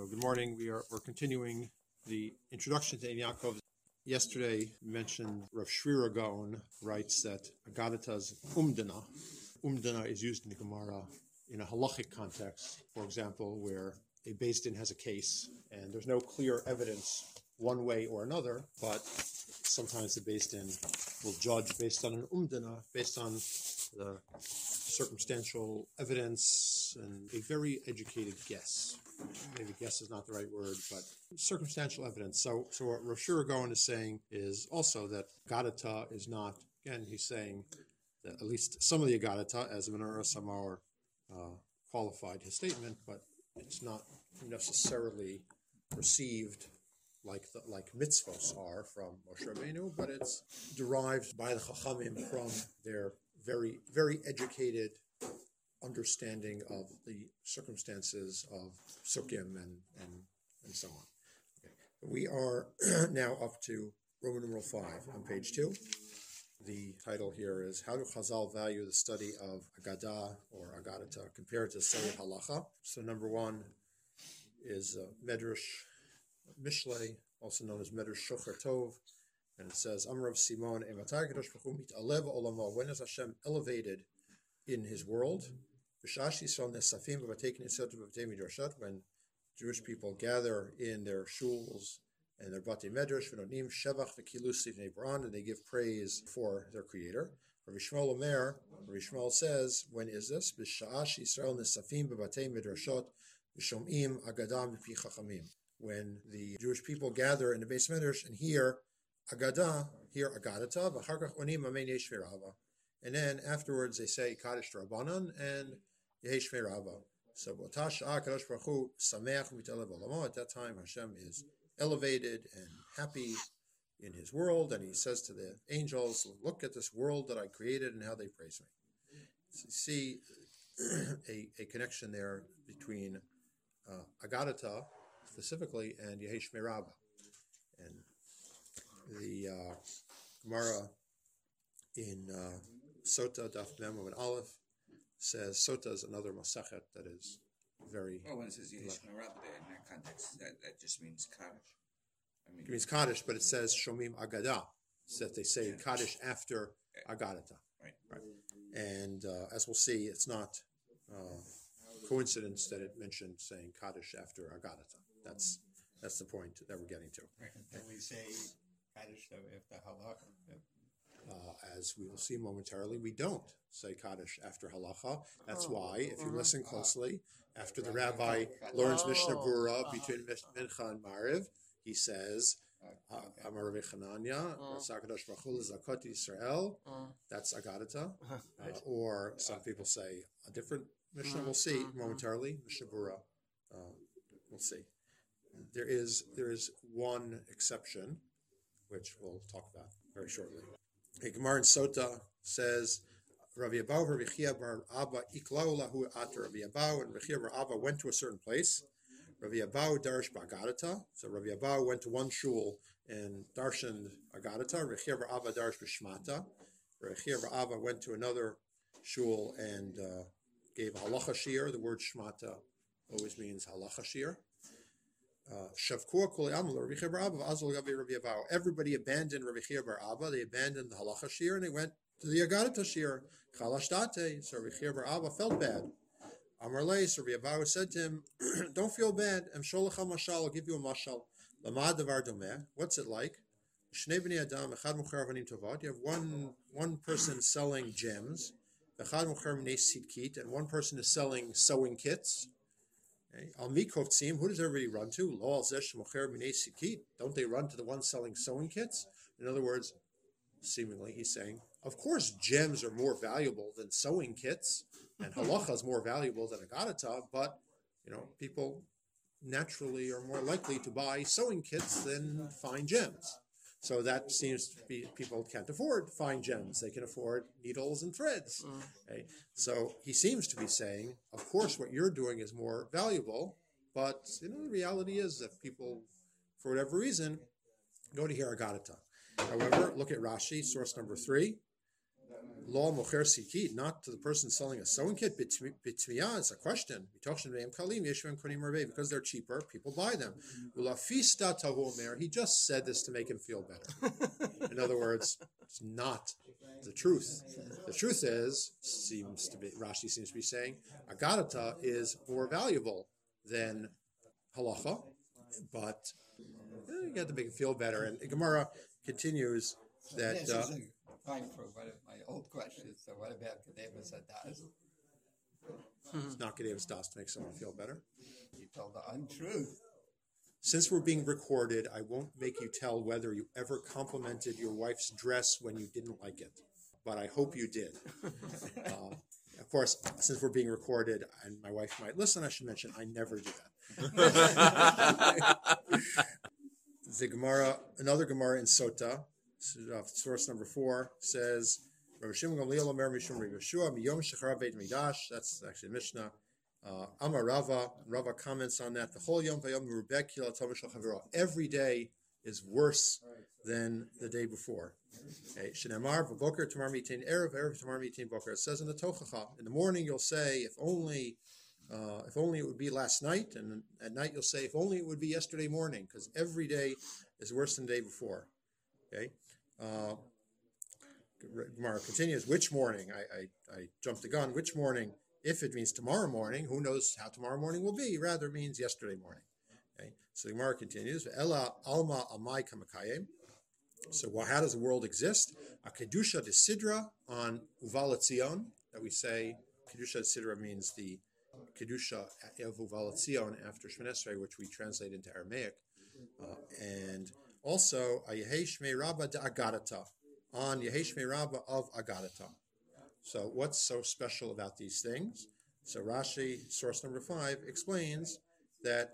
So good morning. We're continuing the introduction to Ein Yaakov. Yesterday we mentioned Rav Shvira Gaon writes that Agadata's umdana. Umdana is used in the Gemara in a halachic context, for example, where a Beis Din has a case and there's no clear evidence one way or another, but sometimes the Beis Din will judge based on an umdana, based on the circumstantial evidence and a very educated guess. Maybe guess is not the right word, but circumstantial evidence. So what Rav Shira Gaon is saying is also that Agadata is not, again, he's saying that at least some of the Agadata, as Menara Samar qualified his statement, but it's not necessarily received like mitzvos are from Moshe Rabbeinu, but it's derived by the Chachamim from their very, very educated understanding of the circumstances of Sukkim and so on. Okay. We are now up to Roman numeral 5 on page 2. The title here is How do Chazal value the study of Agadah or Agadata compared to Seyed Halacha? So number 1 is Medrash Mishlei, also known as Medrash Shocher Tov, and it says Amrav Simon Ematai Kadosh Baruch Hu Mitalev Olamo. When is Hashem elevated in His world? When Jewish people gather in their shuls and their batei medrash, and they give praise for their Creator. Rabbi Shmuel says, when is this? When the Jewish people gather in the base medrash and hear Agadah, hear Agadata, and then afterwards they say Kaddish Rabbanan and Yehesh Merava. So at that time Hashem is elevated and happy in His world, and He says to the angels, look at this world that I created and how they praise me. So you see a connection there between Agadata specifically and Yehesh Merava. And the Gemara in Sota Daf Mem and Aleph says Sota is another Masachet that is very. Well, when it says Yehesh Merabah in that context, that just means Kaddish. It means Kaddish, but it says Shomim Agadah, so that they say Kaddish after Agadata. Right. And as we'll see, it's not coincidence that it mentioned saying Kaddish after Agadata. That's the point that we're getting to. Right. And we say Kaddish after Halacha. As we will see momentarily, we don't say Kaddish after Halacha. That's why, if you listen closely, after the rabbi learns Mishnah Berurah between Mincha and Mariv, he says, Amar Rabbi Chananya, Sakadosh Baruch Hu Zakot Yisrael. That's Agadata. Or some people say a different Mishnah. We'll see momentarily. Mishnah Berurah. We'll see. There is one exception, which we'll talk about very shortly. A Gemara in Sota says, Rabbi Abahu, Rabbi Chia bar Abba, Iklau lahu atar Rabbi Abahu, and Rabbi Chia bar Abba went to a certain place. Rabbi Abahu darish b'Agadata. So Rabbi Abahu went to one shul and darshaned Agadata. Rabbi Chia bar Abba darish b'Shmata. Rabbi Chia bar Abba went to another shul and gave a halacha shir. The word Shmata always means halacha shir. Everybody abandoned Rabbi Chia bar Abba. They abandoned the halacha shir and they went to the Agadata shir. Chalashdate. So Rabbi Chia bar Abba felt bad. Amar lei. So Rabbi Abahu said to him, "Don't feel bad. Emsholacha mashal. I'll give you a mashal. Lamad davar domeh. What's it like? Shnei bnei adam. Echad mocher avanim tovat. You have one person selling gems. Echad mocher minei sidkit, and one person is selling sewing kits." Al Mikovtsim, who does everybody run to? Lo al zesh mocher minei sidkit. Don't they run to the one selling sewing kits? In other words, seemingly he's saying, of course gems are more valuable than sewing kits, and halacha is more valuable than Agadata, but people naturally are more likely to buy sewing kits than fine gems. So that seems to be people can't afford fine gems. They can afford needles and threads. Okay? So he seems to be saying, of course, what you're doing is more valuable, but the reality is that people, for whatever reason, go to hear Agadata. However, look at Rashi, source number 3. law mocher sikit, not to the person selling a sewing kit. Bitmiya is a question. Because they're cheaper, people buy them. He just said this to make him feel better. In other words, it's not the truth. The truth is, Rashi seems to be saying, Agadata is more valuable than halacha, but you got to make it feel better. And Gemara continues that. This is a time for one of my old questions. So what about Kedevas Adas? It's not Gedevas Das to make someone feel better. You told the untruth. Since we're being recorded, I won't make you tell whether you ever complimented your wife's dress when you didn't like it, but I hope you did. Of course, since we're being recorded and my wife might listen, I should mention I never do that. The Gemara, another Gemara in Sota, source number 4, says, that's actually Mishnah. Amar Rava comments on that. The whole Yom Vayom Merubek Kila Tov Shel Chavero. Every day is worse than the day before. Shenamar V'Boker Tamar Mitain Erev Erev Tamar Mitain Boker. It says in the Tochacha. In the morning you'll say, if only it would be last night, and at night you'll say, if only it would be yesterday morning, because every day is worse than the day before. Okay. Gemara continues. Which morning? I jumped the gun. Which morning? If it means tomorrow morning, who knows how tomorrow morning will be? Rather, it means yesterday morning. Okay. So the Gemara continues. Ella alma amai kamakayim. So how does the world exist? A kedusha de sidra on Uvalat Zion, that we say. Kedusha de sidra means the kedusha of Uvalat Zion after Shemon Esrei, which we translate into Aramaic, and also a Yehesh Me Rabba de Agadata, on Yehesh Me Rabba of Agadata. So what's so special about these things? So Rashi, source number 5, explains that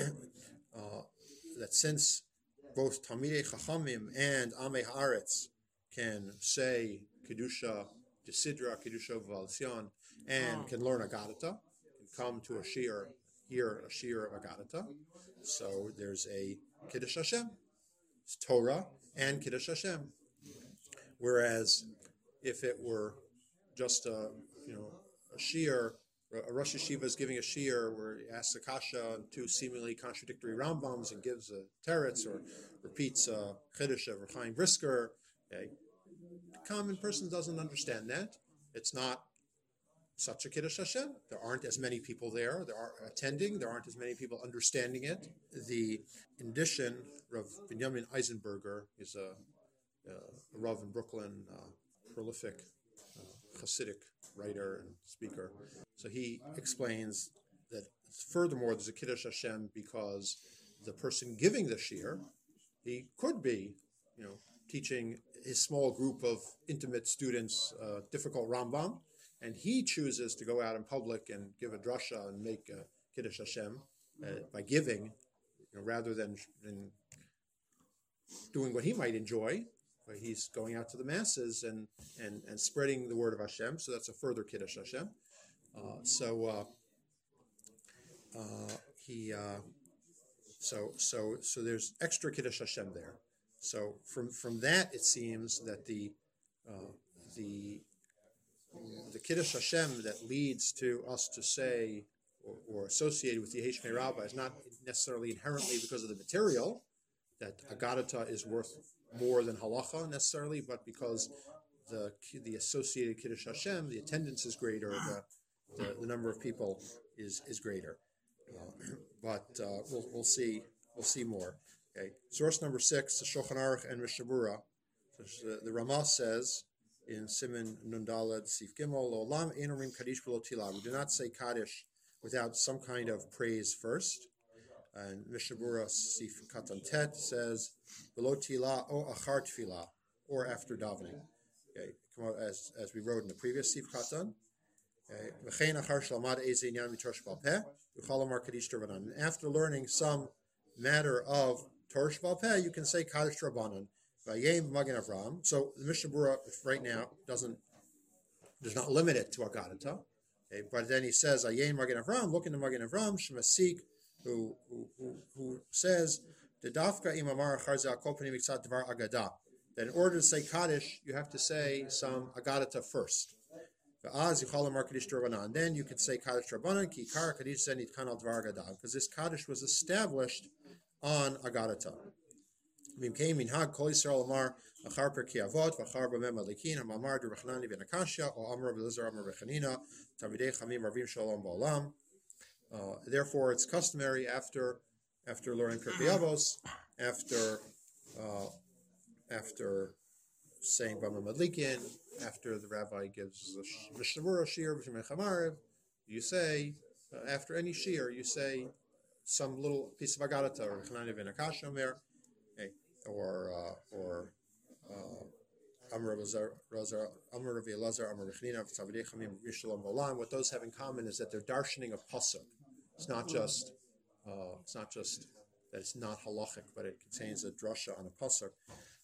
that since both Talmidei Chachamim and Amei Haaretz can say Kedusha de Sidra, Kedusha of Valsion, and can learn Agadata, can come to a shiur, hear a shiur of Agadata. So there's a Kiddush Hashem, it's Torah and Kiddush Hashem. Whereas if it were just a shiur, a Rosh Yeshiva is giving a shiur where he asks a kasha on 2 seemingly contradictory Rambams and gives a teretz or repeats a chiddush of Chaim Brisker. Okay. The common person doesn't understand that. It's not such a Kiddush Hashem. There aren't as many people there. There are attending. There aren't as many people understanding it. In addition, Rav Binyamin Eisenberger is a Rav in Brooklyn, prolific Hasidic writer and speaker. So he explains that furthermore there's a Kiddush Hashem because the person giving the shiur, he could be, teaching his small group of intimate students difficult Rambam, and he chooses to go out in public and give a drasha and make a Kiddush Hashem by giving, rather than doing what he might enjoy. But he's going out to the masses and spreading the word of Hashem. So that's a further Kiddush Hashem. So there's extra Kiddush Hashem there. So from that it seems that the Kiddush Hashem that leads to us to say or associated with the Yehesh Me Rabbah is not necessarily inherently because of the material, that Agadata is worth more than halacha necessarily, but because the associated Kiddush Hashem, the attendance is greater, the number of people is greater. But we'll see more. Okay. Source number 6, the Shulchan Aruch and Mishnah Berurah. The Ramah says in Siman Nundalad Sif Gimel, Olam Ein Omrim Kaddish B'lo Tila. We do not say Kaddish without some kind of praise first. And Mishnah Berurah Sif Katan Tet says B'lo Tila o Achar Tefillah, or after davening. Okay, as we wrote in the previous Sif Katan. And after learning some matter of Torah Sheba'al Peh, you can say Kaddish Rabbanan. So the Mishnah Berurah right now does not limit it to Agadata. Okay, but then he says Ayin Magen Avram, look into Magen Avram, Shemasik, who says the Dafka Imamar Charzah Kopani Mitzat Dvar Agada, that in order to say Kaddish, you have to say some Agadata first. And then you could say Kaddish Rabbanan, Ki Kar Kaddish Zenit Kanal Dvar Gadav, because this Kaddish was established on Agadata. Mimkei Minhag Kol Yisrael Amar Achar Perki Avot V'achar B'mem Alikin Hamamar Durachnani Ben Akashia O Amar B'Lizar Amar B'Chanina Talmidei Chamim Ravim Shalom Ba'olam. Therefore, it's customary after learning Perki Avos, after saying B'mem Alikin, after the rabbi gives the Mishnah Berurah Shir B'Shem Chamariv, you say after any shir, you say some little piece of Agadata or Chanani Ben Akashia Omer. Or Amar Rav Elazar, Amar Rechnina, Tzavdei Chamim, Yishalom Bolan. What those have in common is that they're darshaning of pasuk. It's not just that it's not halachic, but it contains a drasha on a pasuk.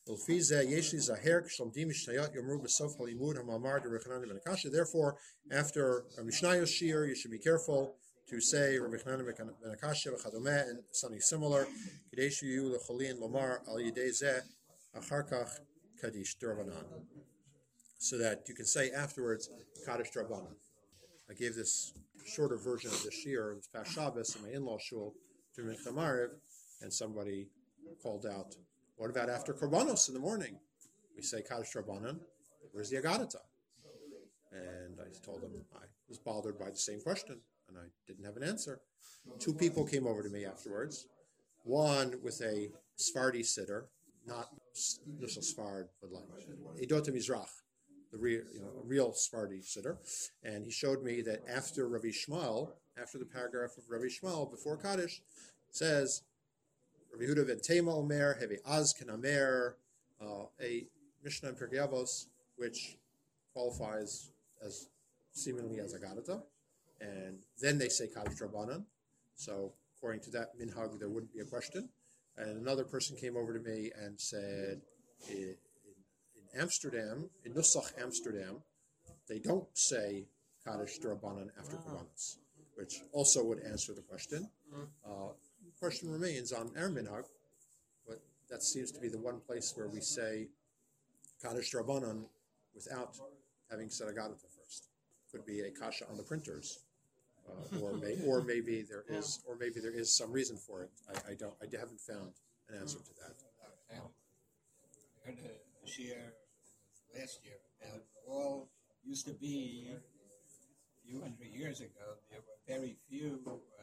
Therefore, after a Mishnayos shir, you should be careful to say Rabbi Chanan ben Akashia v'chadomeh and something similar. Kadesh yu lecholin lomar al yidei zeh achar kach kaddish d'Rabbanan, so that you can say afterwards Kaddish d'Rabbanan. I gave this shorter version of the shir this past Shabbos in my in-law shul to Mincha Mariv, and somebody called out, "What about after Korbanos in the morning? We say Kaddish d'Rabbanan. Where's the Agadata?" And I told him I was bothered by the same question, and I didn't have an answer. Two people came over to me afterwards. One with a Sephardi sitter, not just a Sfard, but like Edot Mizrach, the real Sephardi sitter. And he showed me that after Rabbi Shmuel, after the paragraph of Rabbi Shmuel before Kaddish, says Rabbi Yehuda ben Tema Omer, Hevi Az Kenamer, a Mishnah in Pirkei Avos, which qualifies as seemingly as Agadata. And then they say Kaddish Rabbanan. So according to that minhag, there wouldn't be a question. And another person came over to me and said, in Amsterdam, in Nusach Amsterdam, they don't say Kaddish Rabbanan after Korbanos, which also would answer the question. The question remains on our minhag, but that seems to be the one place where we say Kaddish Rabbanan without having said Agadata first. Could be a kasha on the printers. Or maybe there is some reason for it. I haven't found an answer to that. I heard a shir last year that all used to be a few hundred years ago. There were very few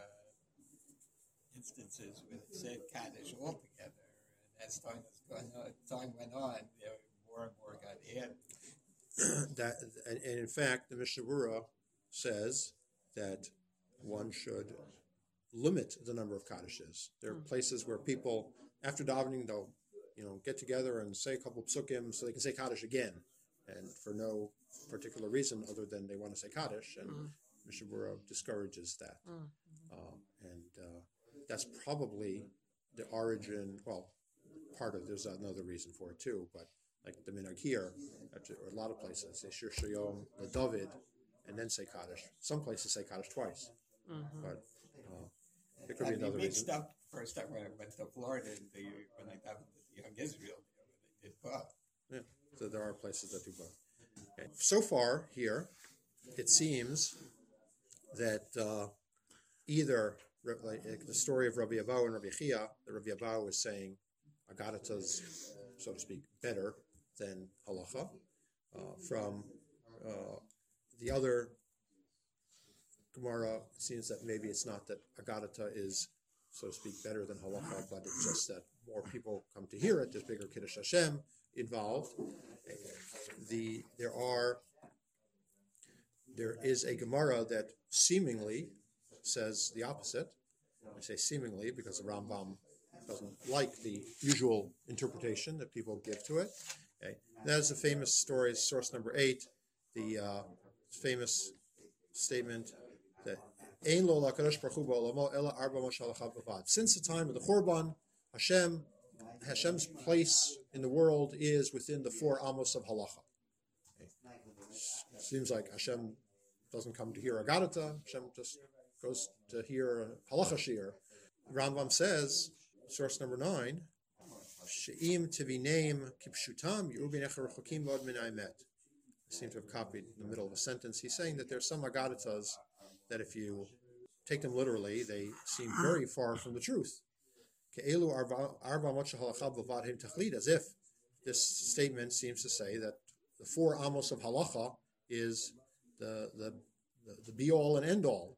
instances where it said Kaddish altogether, and as time went on, there more and more got added. And in fact, the Mishnah Berurah says that one should limit the number of Kaddishes. There are places where people, after davening, they'll get together and say a couple of psukim so they can say Kaddish again, and for no particular reason other than they want to say Kaddish, and Mishnah Berurah discourages that. That's probably the origin, well, there's another reason for it too, but like the minhag here, or a lot of places, they shir shayom the David, and then say Kaddish. Some places say Kaddish twice, but it could be another reason. Up first time when I went to Florida, when I got to Young Israel, they did both. Yeah, so there are places that do both. Okay. So far here, it seems that either like the story of Rabbi Abahu and Rabbi Chia, that Rabbi Abahu is saying Agadata's, so to speak, better than halacha. From the other Gemara, it seems that maybe it's not that Agadata is, so to speak, better than halacha, but it's just that more people come to hear it. There's bigger Kiddush Hashem involved. There is a Gemara that seemingly says the opposite. I say seemingly because the Rambam doesn't like the usual interpretation that people give to it. Okay. That is the famous story, source number 8, the famous statement that Ein lo lakadosh baruch hu ba'olamo ela arba mashalachav bavad. Since the time of the Churban, Hashem's place in the world is within the 4 amos of halacha. Okay. Seems like Hashem doesn't come to hear Agadata. Hashem just goes to hear halacha shir. Rambam says, source number 9, She'im tivinem kipshutam yu'ubinech rechokim od min ha'emet. I seem to have copied in the middle of a sentence. He's saying that there's some agaritas that if you take them literally, they seem very far from the truth. As if this statement seems to say that the 4 amos of halacha is the be all and end all.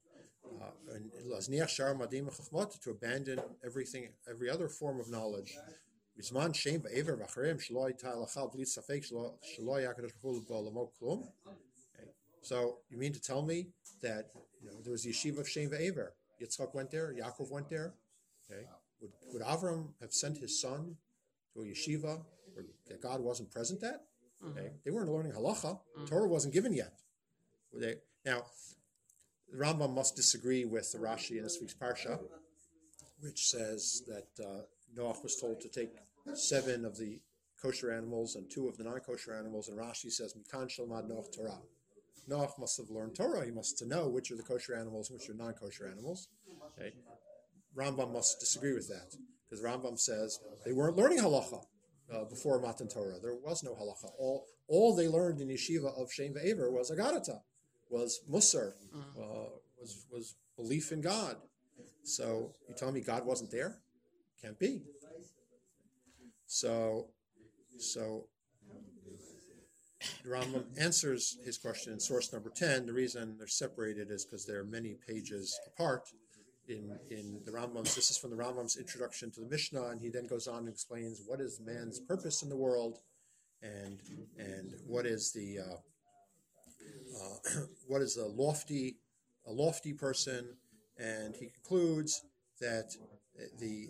To abandon everything, every other form of knowledge. Okay. So you mean to tell me that there was the yeshiva of Shem Ve'ever? Yitzchak went there, Yaakov went there. Okay. Would Avram have sent his son to a yeshiva where that God wasn't present at? Okay. They weren't learning halacha. Torah wasn't given yet. Now, the Rambam must disagree with the Rashi in this week's Parsha, which says that Noach was told to take 7 of the kosher animals and 2 of the non-kosher animals, and Rashi says, Mikan shalmad Noach Torah. Noach must have learned Torah. He must know which are the kosher animals and which are non-kosher animals. Okay. Rambam must disagree with that, because Rambam says they weren't learning halacha before Matan Torah. There was no halacha. All they learned in yeshiva of Shem Ve'ever was agadata, was musar, was belief in God. So you tell me God wasn't there? Can't be. So the Rambam answers his question in source number 10. The reason they're separated is because they're many pages apart. In the Rambam's, this is from the Rambam's introduction to the Mishnah, and he then goes on and explains what is man's purpose in the world, and what is the lofty person, and he concludes that the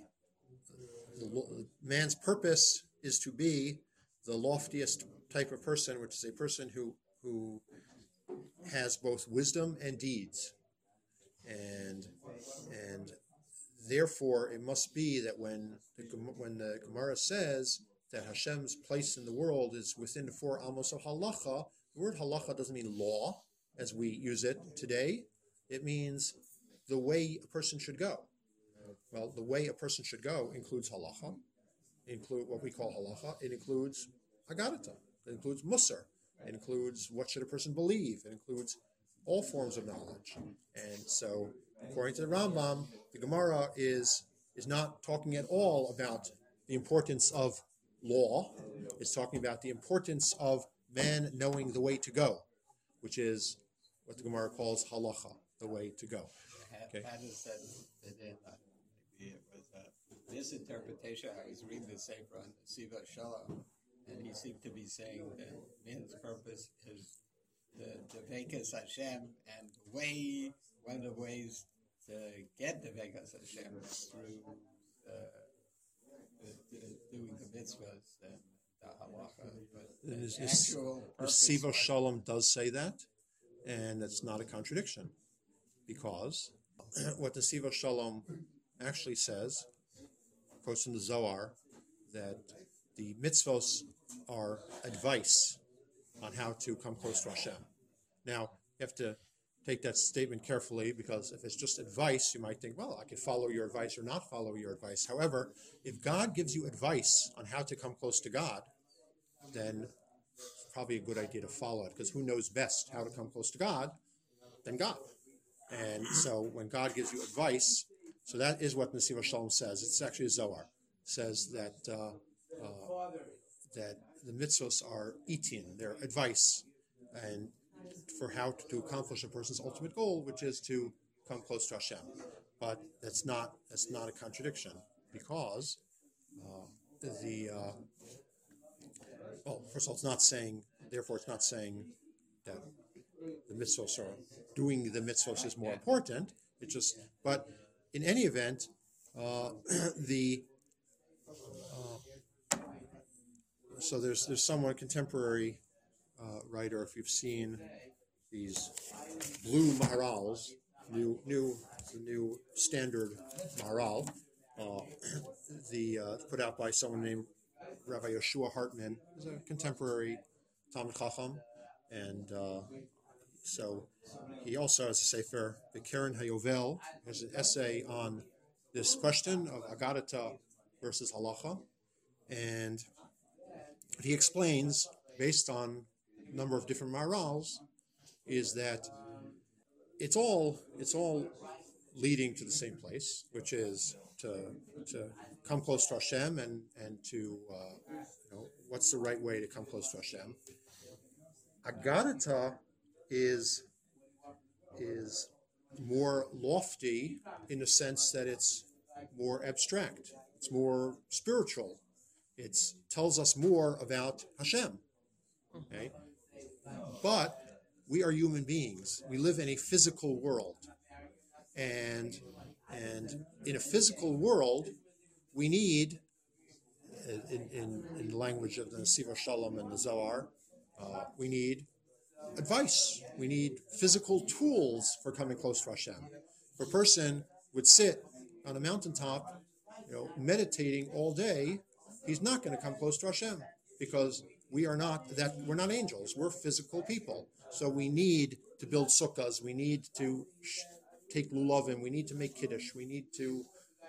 man's purpose is to be the loftiest type of person, which is a person who has both wisdom and deeds, and therefore it must be that when the Gemara says that Hashem's place in the world is within the 4 amos of halacha, the word halacha doesn't mean law as we use it today. It means the way a person should go. Well, the way a person should go includes halacha, include what we call halacha. It includes agadata. It includes musar. It includes what should a person believe. It includes all forms of knowledge. And so, according to the Rambam, the Gemara is not talking at all about the importance of law. It's talking about the importance of man knowing the way to go, which is what the Gemara calls halacha, the way to go. Okay. How does that fit in? Maybe it was a misinterpretation. I was reading the Sefer on Siva Shalom, and he seemed to be saying that man's purpose is the Vekas Hashem, and one of the ways to get the Vekas Hashem is through doing the mitzvahs and the halacha. But the actual purpose... Siva Shalom does say that, and that's not a contradiction, because what the Siva Shalom actually says, quotes from the Zohar, that the mitzvos are advice on how to come close to Hashem. Now, you have to take that statement carefully, because if it's just advice, you might think, well, I could follow your advice or not follow your advice. However, if God gives you advice on how to come close to God, then it's probably a good idea to follow it, because who knows best how to come close to God than God? And so when God gives you advice, so that is what Nesiva Shalom says. It's actually a Zohar. It says that that the mitzvos are itin, they're advice, and for how to accomplish a person's ultimate goal, which is to come close to Hashem. But that's not a contradiction, because first of all, it's not saying that the mitzvos are doing the mitzvos is more important. It's just, but in any event, so there's someone contemporary writer, if you've seen these blue Maharals, new standard Maharal, put out by someone named Rabbi Yeshua Hartman, who's a contemporary Talmid Chacham, and so he also has a sefer, the Keren HaYovel, has an essay on this question of Agadata versus Halacha, And he explains, based on a number of different marals, is that it's all leading to the same place, which is to come close to Hashem and to what's the right way to come close to Hashem. Agadata is more lofty in the sense that it's more abstract, it's more spiritual. It tells us more about Hashem. Okay? But we are human beings. We live in a physical world. And in a physical world, we need, in the language of the Nesiva Shalom and the Zohar, we need advice. We need physical tools for coming close to Hashem. If a person would sit on a mountaintop, meditating all day, he's not going to come close to Hashem because we're not angels. We're physical people. So we need to build sukkahs. We need to take lulavim. We need to make kiddush. We need to,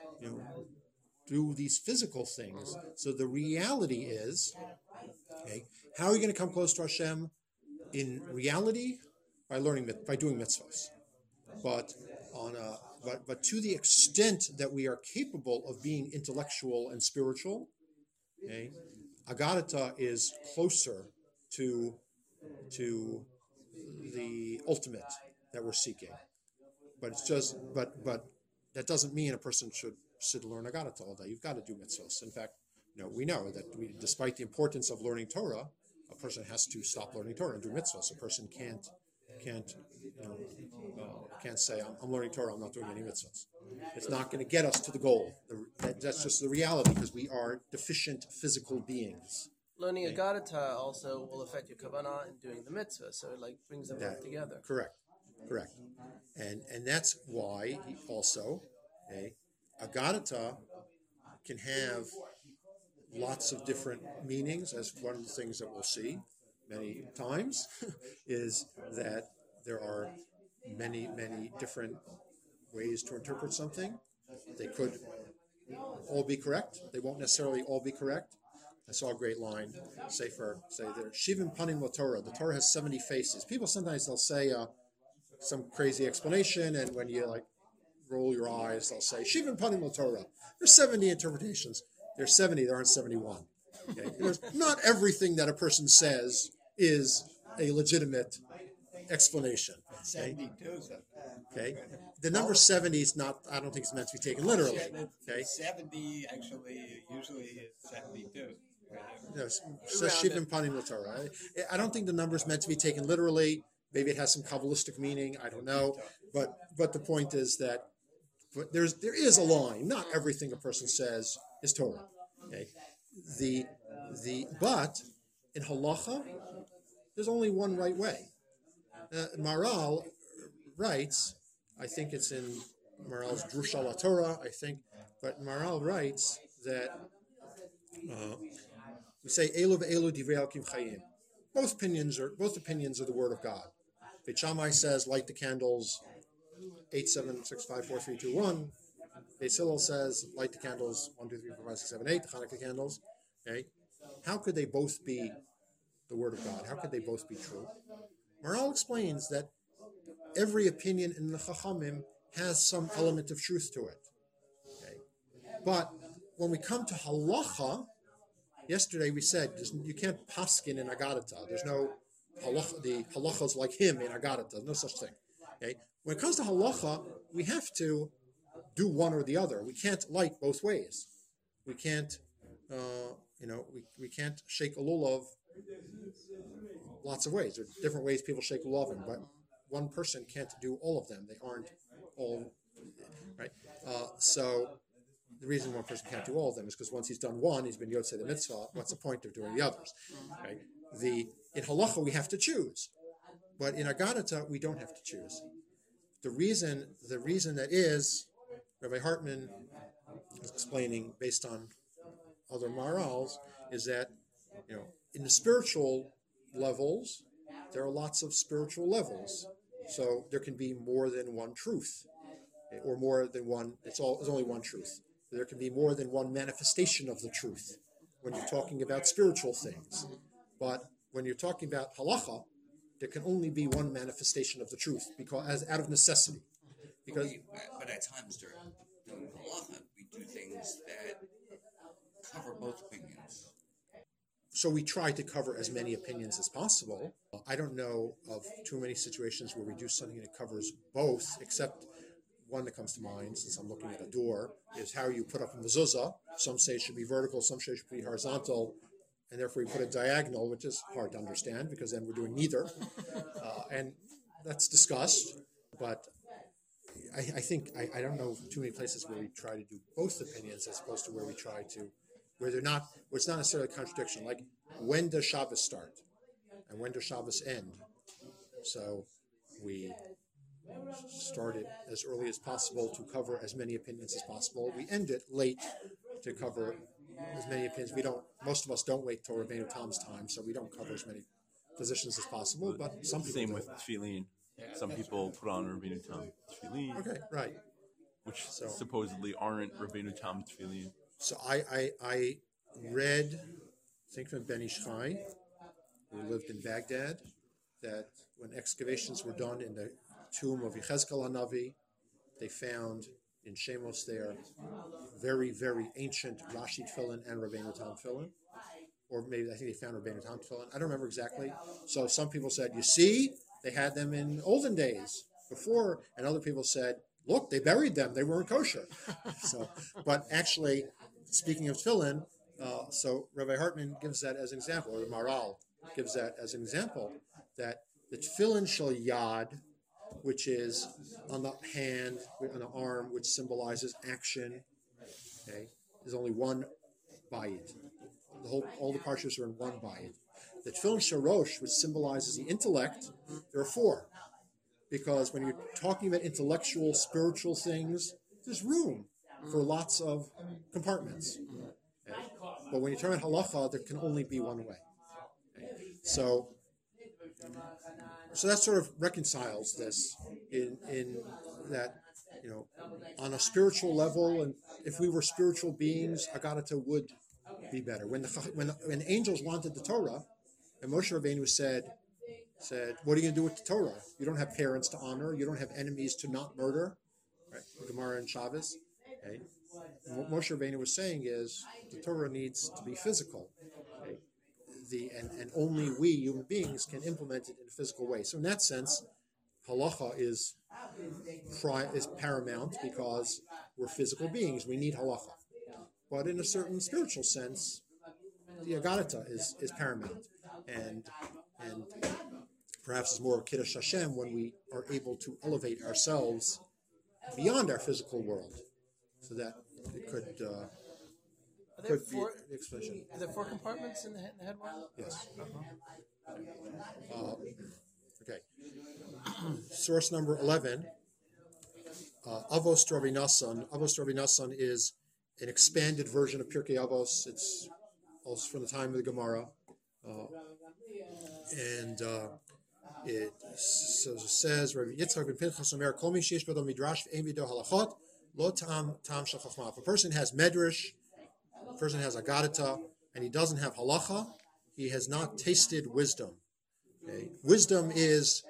do these physical things. So the reality is, how are you going to come close to Hashem? In reality, by doing mitzvahs. But but to the extent that we are capable of being intellectual and spiritual, Agadata is closer to the ultimate that we're seeking. But it's just but that doesn't mean a person should sit and learn Agadata all day. You've got to do mitzvahs. In fact, we know that despite the importance of learning Torah, a person has to stop learning Torah and do mitzvahs. A person can't say, I'm learning Torah, I'm not doing any mitzvahs. It's not going to get us to the goal. That's just the reality, because we are deficient physical beings. Learning Agadata also will affect your kavanah in doing the mitzvah, so it brings them both together. Correct. And that's why also, Agadata can have lots of different meanings, as one of the things that we'll see many times is that there are many, many different ways to interpret something. They could all be correct. They won't necessarily all be correct. I saw a great line, say there, Shivim Panim LaTorah. The Torah has 70 faces. People sometimes they'll say some crazy explanation, and when you roll your eyes, they'll say Shivim Panim LaTorah. There's 70 interpretations. There's 70, there aren't 71. Not everything that a person says is a legitimate explanation. 72. The number 70 is not, I don't think it's meant to be taken literally. 70 actually usually is 72. Says Shivim Panim LaTorah. I don't think the number is meant to be taken literally. Maybe it has some Kabbalistic meaning. I don't know. But the point is that there is a line. Not everything a person says is Torah. But in halacha, there's only one right way. Maral writes, I think it's in Maral's Drush ala Torah, but Maral writes that we say Elu ve'elu divrei Elokim chayim. Both opinions are the word of God. Beit Shammai says light the candles 8, 7, 6, 5, 4, 3, 2, 1. Beit Hillel says light the candles 1, 2, 3, 4, 5, 6, 7, 8. The Hanukkah candles. How could they both be the word of God? How could they both be true? Maral explains that every opinion in the Chachamim has some element of truth to it. But when we come to halacha, yesterday we said you can't paskin in Agadata. There's no halacha. The halachas like him in Agadata. No such thing. When it comes to halacha, we have to do one or the other. We can't like both ways. We can't, we can't shake a lulav lots of ways. There are different ways people shake lulavim, but one person can't do all of them. They aren't all right. So the reason one person can't do all of them is because once he's done one, he's been yotzei the mitzvah. What's the point of doing the others? Right? In halacha we have to choose, but in Agadata we don't have to choose. The reason that is, Rabbi Hartman is explaining based on other marals, is that in the spiritual levels there are lots of spiritual levels, so there can be more than one truth, or more than one. It's only one truth. There can be more than one manifestation of the truth. when you're talking about spiritual things. But when you're talking about halacha, there can only be one manifestation of the truth, because as out of necessity. Because but at times during halacha, we do things that cover both opinions. so we try to cover as many opinions as possible. I don't know of too many situations where we do something that covers both, except one that comes to mind, since I'm looking at a door, is how you put up a mezuzah. Some say it should be vertical, some say it should be horizontal, and therefore you put it diagonal, which is hard to understand because then we're doing neither. And that's discussed, but I think I don't know too many places where we try to do both opinions as opposed to where we try to, where it's not necessarily a contradiction. Like, when does Shabbos start and when does Shabbos end? So we start it as early as possible to cover as many opinions as possible. We end it late to cover as many opinions. Most of us don't wait till Rabbeinu Tam's time, so we don't cover as many positions as possible, but some people Same do. with tefillin. Some people put on Rabbeinu Tam tefillin, Okay, right. which supposedly aren't Rabbeinu Tam tefillin. So I read, I think from Ben Ish Chai, who lived in Baghdad, that when excavations were done in the tomb of Yechezkel HaNavi, they found in Shemos there very, very ancient Rashi tefillin and Rabbeinu Tam tefillin. Or maybe I think they found Rabbeinu Tam tefillin. I don't remember exactly. So some people said, you see, they had them in olden days before, and other people said, look, they buried them. They weren't kosher. But actually, speaking of tefillin, so Rabbi Hartman gives that as an example, or the Maral gives that as an example, that the tefillin shel yad, which is on the hand, on the arm, which symbolizes action, okay, is only one bayit. All the parshas are in one bayit. The tefillin sharosh, which symbolizes the intellect, there are four. Because when you're talking about intellectual, spiritual things, there's room for lots of compartments. Okay? But when you turn about halacha, there can only be one way. Okay? So that sort of reconciles this in that, on a spiritual level, and if we were spiritual beings, Agadata would be better. When the angels wanted the Torah, and Moshe Rabbeinu said, what are you going to do with the Torah? You don't have parents to honor. You don't have enemies to not murder. Right? Gemara and Shabbos. Okay? And what Moshe Rabbeinu was saying is the Torah needs to be physical. Okay? And only we, human beings, can implement it in a physical way. So in that sense, halacha is paramount because we're physical beings. We need halacha. But in a certain spiritual sense, the Agadata is paramount. And perhaps it's more Kiddush Hashem when we are able to elevate ourselves beyond our physical world, so that it could be the expression. Are there four compartments in the head one? Yes. Okay. Source number 11. Avos Rabbi Nassan. Avos Rabbi Nassan is an expanded version of Pirkei Avos. It's also from the time of the Gemara. It says, Rabbi Yitzchak ben Pinchas Omer, Kol mi sheish b'do midrash v'ein b'do halachot, lo tam shel chachma. If a person has medrash, a person has agadata, and he doesn't have halacha, he has not tasted wisdom. Okay? Wisdom is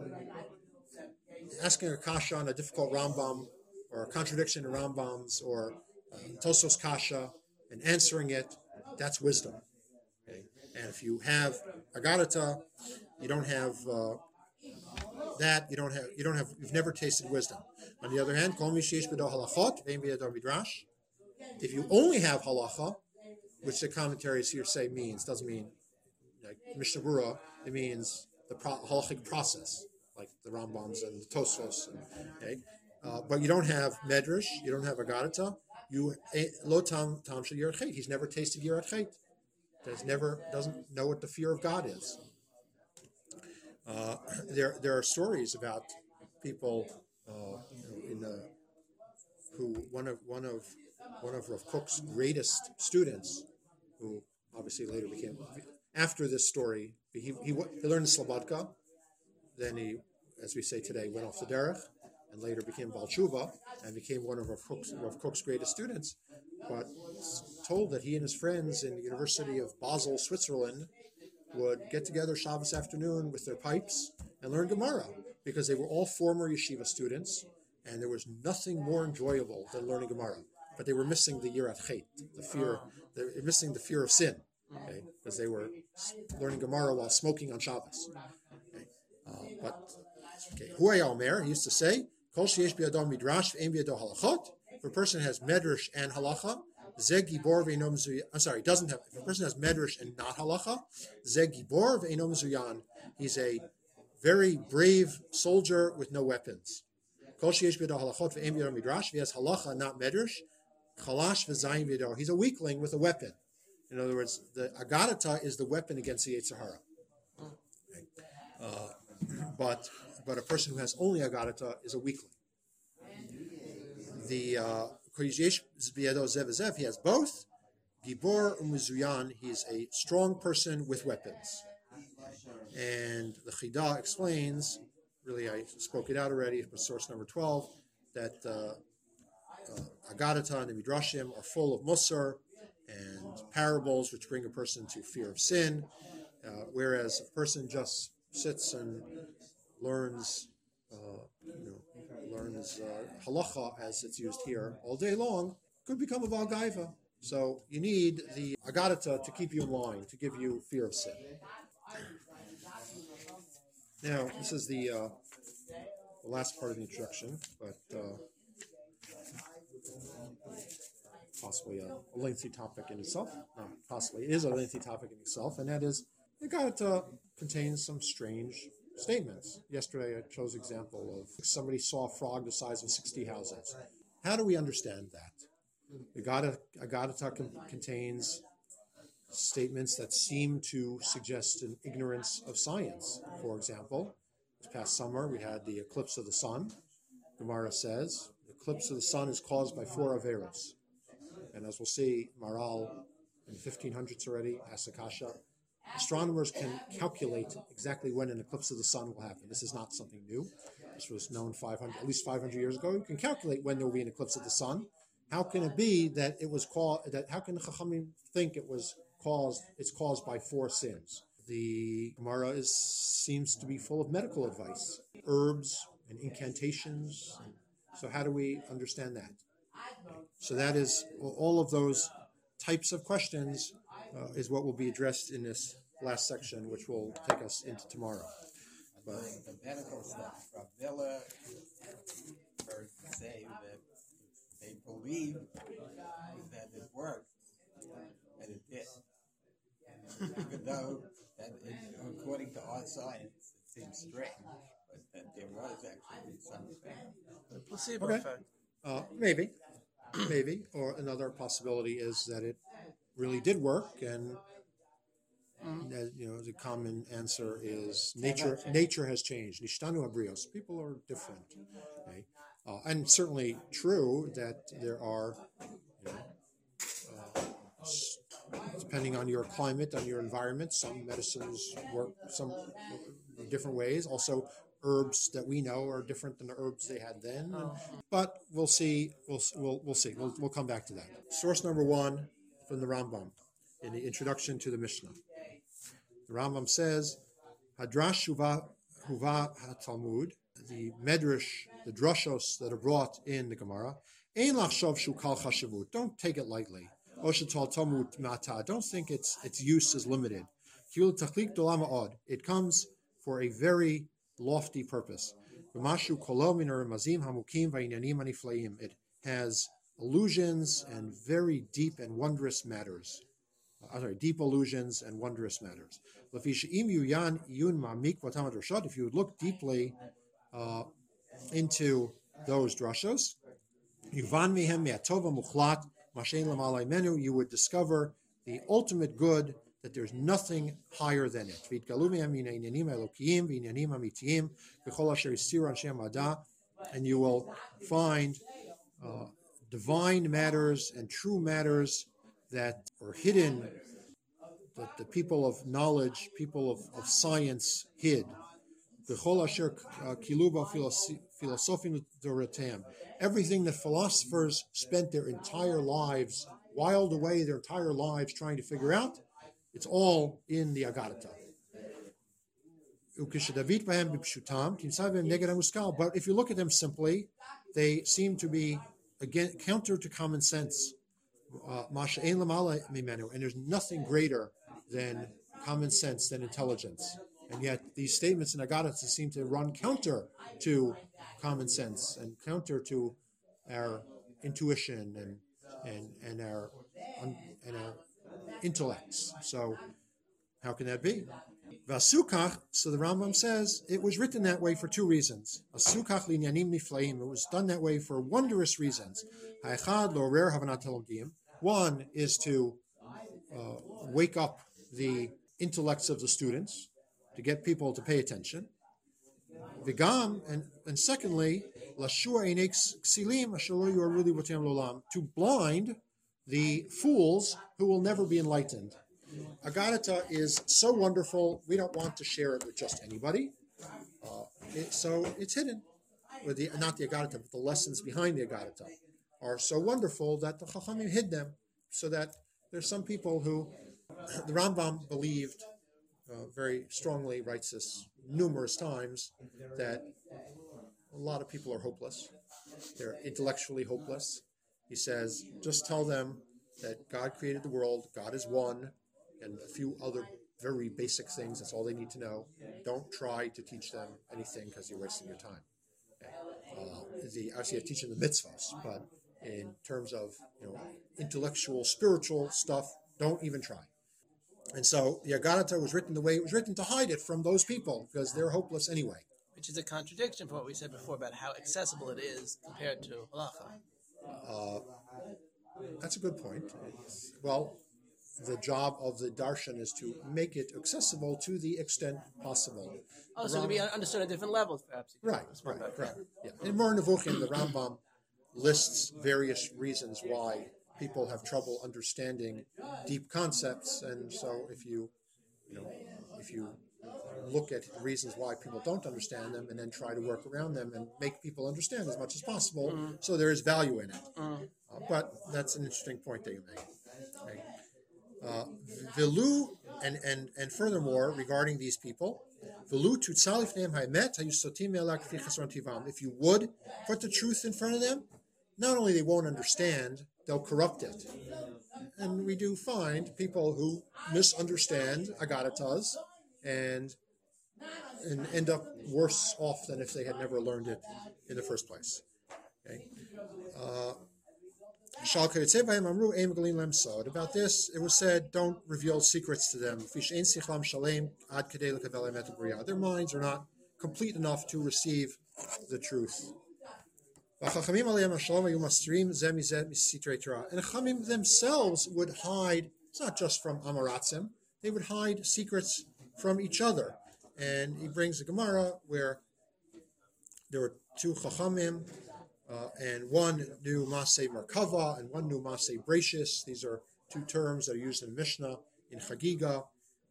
asking a kasha on a difficult Rambam, or a contradiction in Rambams, or Tosos kasha, and answering it. That's wisdom. Okay? And if you have agadata, you don't have that. You've never tasted wisdom. On the other hand, kol mi sheish b'do halachot v'ein b'do midrash. If you only have halacha, which the commentaries here say doesn't mean like Mishnah Berurah, it means the halachic process, like the Rambams and the Tosfos. Okay, but you don't have medrash, you don't have agadata. You lo tam shel yirat chet. He's never tasted yirat chet. Doesn't know what the fear of God is. There are stories about people who one of Rav Kook's greatest students, who obviously later became, after this story, he learned Slobodka, then he, as we say today, went off the derech, and later became Baal Tshuva, and became one of Rav Kook's greatest students. But told that he and his friends in the University of Basel, Switzerland, would get together Shabbos afternoon with their pipes and learn Gemara, because they were all former yeshiva students, and there was nothing more enjoyable than learning Gemara. But they were missing the yirat chet, the fear. They were missing the fear of sin, okay, because they were learning Gemara while smoking on Shabbos. Huay Omer, he used to say, Kol sheyesh biyado midrash ve'en biyado halachot. If a person has medrash and halacha, zeg gibor ve'eno mezuyan. I'm sorry, doesn't have. If a person has medrash and not halacha, zeg gibor ve'eno mezuyan. He's a very brave soldier with no weapons. Kol sheyesh biyado halachot ve'en biyado midrash. If he has halacha, not medrash, chalash ve'zayin biyado. He's a weakling with a weapon. In other words, the agadata is the weapon against the Yetzer Hara. But a person who has only agadata is a weakling. The he has both. Gibor u'mizuyan, he's a strong person with weapons. And the Chida explains, really I spoke it out already, but source number 12, that agadata and the midrashim are full of musar and parables which bring a person to fear of sin, whereas a person just sits and learns halacha as it's used here all day long, could become a Baal Gaiva. So you need the agadata to keep you in line, to give you fear of sin. Now, this is the last part of the introduction, but possibly a lengthy topic in itself. No, possibly it is a lengthy topic in itself, and that is the agadata contains some strange statements. Yesterday I chose an example of somebody saw a frog the size of 60 houses. How do we understand that? The Agadata contains statements that seem to suggest an ignorance of science. For example, this past summer we had the eclipse of the sun. Gemara says the eclipse of the sun is caused by 4 averos. And as we'll see, Maral in the 1500s already, Asakasha, astronomers can calculate exactly when an eclipse of the sun will happen. This is not something new. This was known at least 500 years ago. You can calculate when there will be an eclipse of the sun. How can it be that it was caused? How can the Chachamim think it was caused? It's caused by 4 sins. The Gemara seems to be full of medical advice, herbs and incantations. So how do we understand that? So that is all of those types of questions. Is what will be addressed in this last section, which will take us into tomorrow. But the medical stuff, Ravilla say that they believe that it worked, and it did. Even though that according to our science, it seems strange, but that there was actually something. The placebo Okay. effect. Maybe, or another possibility is that it really did work, and the common answer is nature has changed. Nishtanu abrios. People are different, okay? And certainly true that there are, depending on your climate, on your environment, some medicines work some different ways. Also, herbs that we know are different than the herbs they had then. But we'll see. We'll see. We'll come back to that. Source number 1 from the Rambam in the introduction to the Mishnah. The Rambam says, Hadrash Huva HaTalmud, the Medrash, the Drushos that are brought in the Gemara, Ein Lachshov Shu Kal Chashavut, don't take it lightly. Oshatal Talmud Mata, don't think its use is limited. Kil Tachlik Dolam Od, it comes for a very lofty purpose. V'mashu Kolo Min Ramazim Hamukim V'Inyanim Aniflaim, it has allusions and very deep and wondrous matters. Deep allusions and wondrous matters. If you would look deeply into those drashos, you would discover the ultimate good, that there's nothing higher than it. And you will find divine matters and true matters that are hidden, that the people of knowledge, people of science hid. Everything that philosophers spent their entire lives whiled away their entire lives trying to figure out. It's all in the Agadata. But if you look at them simply, they seem to be, again, counter to common sense. And there's nothing greater than common sense, than intelligence. And yet these statements in Agadata seem to run counter to common sense and counter to our intuition and our intellects. So how can that be? Vasukach, so the Rambam says, it was written that way for two reasons. Asukach linyanim niflaim, it was done that way for wondrous reasons. Ha'echad lo'orer havanat halomdim. One is to wake up the intellects of the students, to get people to pay attention. Vigam, and secondly, lashua einek ksilim asher lo yoru libotem lolam, to blind the fools who will never be enlightened. Agadata is so wonderful, we don't want to share it with just anybody. So it's hidden. With not the Agadata, but the lessons behind the Agadata are so wonderful that the Chachamim hid them, so that there's some people who, the Rambam believed very strongly, writes this numerous times, that a lot of people are hopeless. They're intellectually hopeless. He says, just tell them that God created the world, God is one, and a few other very basic things. That's all they need to know. Don't try to teach them anything because you're wasting your time. Okay. Obviously, you're teaching the mitzvahs, but in terms of intellectual, spiritual stuff, don't even try. And so the Agadata was written the way it was written, to hide it from those people because they're hopeless anyway. Which is a contradiction from what we said before about how accessible it is compared to halacha. That's a good point. Well, the job of the darshan is to make it accessible to the extent possible. Oh, so it can be understood at different levels, perhaps. Right. Yeah. In Moreh Nevuchim, the Rambam lists various reasons why people have trouble understanding deep concepts, and so if you look at reasons why people don't understand them and then try to work around them and make people understand as much as possible, so there is value in it. But that's an interesting point that you make. Okay. Vilu, and furthermore, regarding these people, if you would put the truth in front of them, not only they won't understand, they'll corrupt it. And we do find people who misunderstand Agadatas and end up worse off than if they had never learned it in the first place. Okay. About this, it was said, don't reveal secrets to them. Their minds are not complete enough to receive the truth. And Chachamim themselves would hide, it's not just from Amaratzim, they would hide secrets from each other. And he brings a Gemara where there were two Chachamim, and one knew Masei Merkava and one knew Masei Brachis. These are two terms that are used in Mishnah, in Chagiga.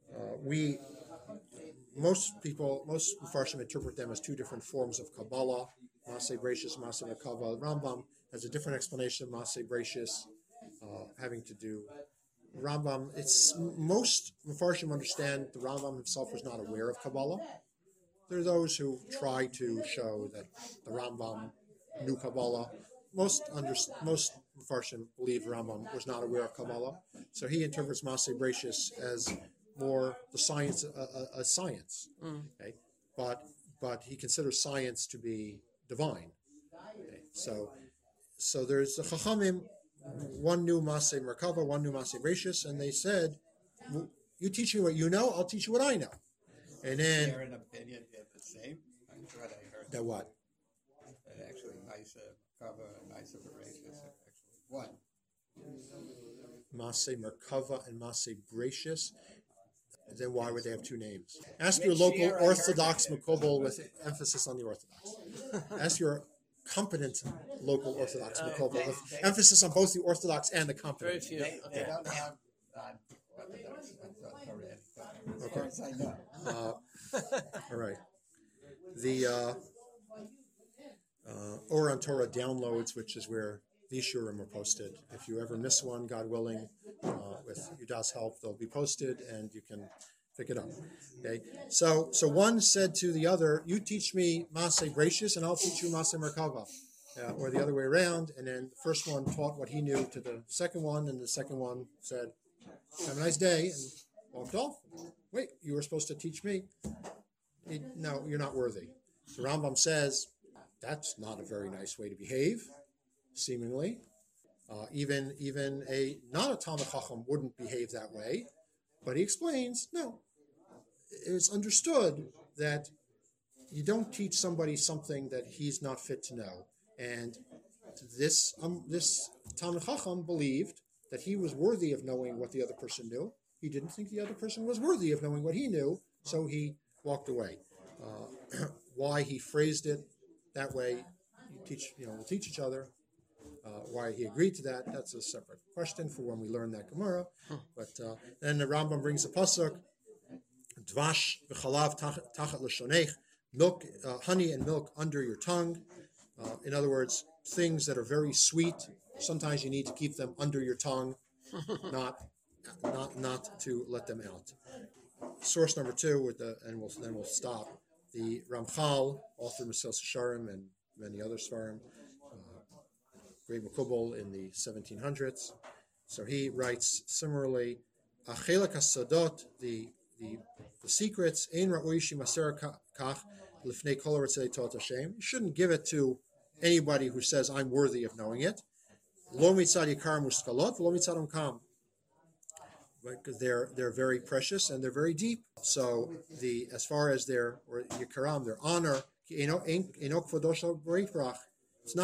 Most Mepharshim interpret them as two different forms of Kabbalah, Masei Brachis, Masei Merkava. Rambam has a different explanation of Masei Brachis, having to do. Rambam, most Mepharshim understand the Rambam himself was not aware of Kabbalah. There are those who try to show that the Rambam knew Kabbalah. Most Mepharshim believe Rambam was not aware of Kabbalah, so he interprets Masei Brachis as more the science, a science. Okay? But he considers science to be divine. Okay? So there's the Chachamim. One knew Masei Merkava, one knew Masei Brachis, and they said, "You teach me what you know, I'll teach you what I know." And then, Is there an opinion here the same? I'm sure I heard that what? that actually Masei Merkava and Masei Brachis are actually one. Masei Merkava and Masei Brachis. Then why would they have two names? Ask your local Orthodox Makobel with emphasis on the Orthodox. Ask your competent local Orthodox Makobel with emphasis on both the Orthodox and the competent. Very few. They don't have Orthodox already, but as far as I know. All right. The Oran Torah downloads, which is where these shurim are posted. If you ever miss one, God willing, with Yuda's help, they'll be posted and you can pick it up. Okay. So one said to the other, "You teach me Maaseh Gracious, and I'll teach you Maaseh Merkava," or the other way around. And then the first one taught what he knew to the second one, and the second one said, "Have a nice day," and walked off. Wait, you were supposed to teach me. No, you're not worthy. So Rambam says that's not a very nice way to behave, seemingly. Even a not a Talmid Chacham wouldn't behave that way. But he explains, no, it's understood that you don't teach somebody something that he's not fit to know. And this Talmid Chacham believed that he was worthy of knowing what the other person knew. He didn't think the other person was worthy of knowing what he knew, so he walked away. Why he phrased it that way, we'll teach each other. Why he agreed to that, that's a separate question for when we learn that Gemara. But then the Rambam brings a pasuk, Dvash v'chalav tachat l'shonech, milk, honey and milk under your tongue. In other words, things that are very sweet, sometimes you need to keep them under your tongue, not to let them out. Source number 2, then we'll stop. The Ramchal, author of Mesilas Yesharim and many other Svarim, great Makubal in the 1700s. So he writes similarly, Achelak HaSodot, the secrets, Ein Ra'oi Shimaser Kach Lifnei Kol Haratzei Tot Hashem. You shouldn't give it to anybody who says, I'm worthy of knowing it. Lo mitzad yikar muskalot, lo mitzad umkam. Because they're very precious and they're very deep. So as far as their honor, it's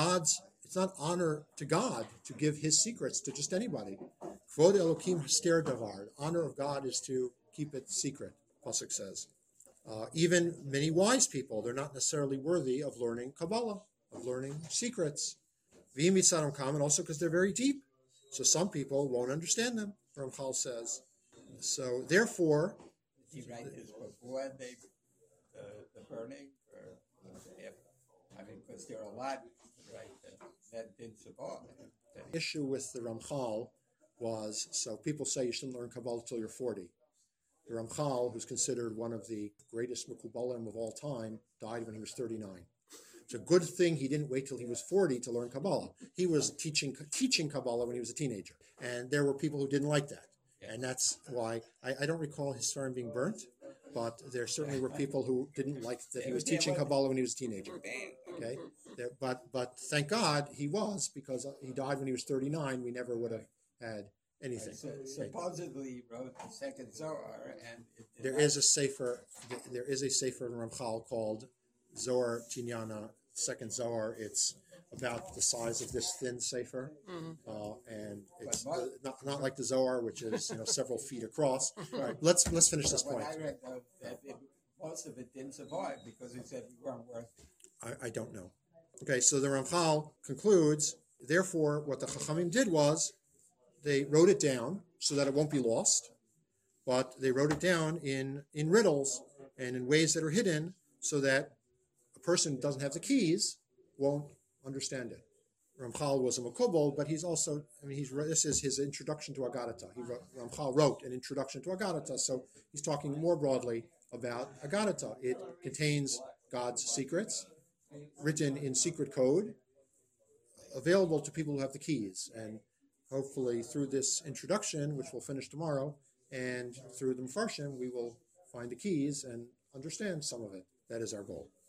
not honor to God to give his secrets to just anybody. Kvod Elokim haster davar. The honor of God is to keep it secret, Pasuk says. Even many wise people, they're not necessarily worthy of learning Kabbalah, of learning secrets. V'im mitzadam kam, and also because they're very deep. So some people won't understand them, Ramchal says. So therefore, he write this before the burning, or after? Because there are a lot, right, that did survive. The issue with the Ramchal was, so people say you shouldn't learn Kabbalah until you're 40. The Ramchal, who's considered one of the greatest Mekubalim of all time, died when he was 39. It's a good thing he didn't wait till he was 40 to learn Kabbalah. He was teaching Kabbalah when he was a teenager. And there were people who didn't like that. And that's why, I don't recall his farm being burnt, but there certainly were people who didn't like that he was teaching Kabbalah when he was a teenager. Okay, but thank God he was, because he died when he was 39. We never would have had anything. So, supposedly he wrote the second Zohar, and there is a sefer in Ramchal called Zohar Tinyana, second Zohar. It's about the size of this thin sefer, and it's not like the Zohar, which is several feet across. All right, let's finish this point. I read that most of it didn't survive because he said we weren't worthy. I don't know. Okay, so the Ramchal concludes, therefore, what the Chachamim did was they wrote it down so that it won't be lost, but they wrote it down in riddles and in ways that are hidden so that a person who doesn't have the keys won't understand it. Ramchal was a Makubal, but he's also, this is his introduction to Agadata. Ramchal wrote an introduction to Agadata, so he's talking more broadly about Agadata. It contains God's secrets, written in secret code, available to people who have the keys. And hopefully through this introduction, which we'll finish tomorrow, and through the Mefarshim, we will find the keys and understand some of it. That is our goal.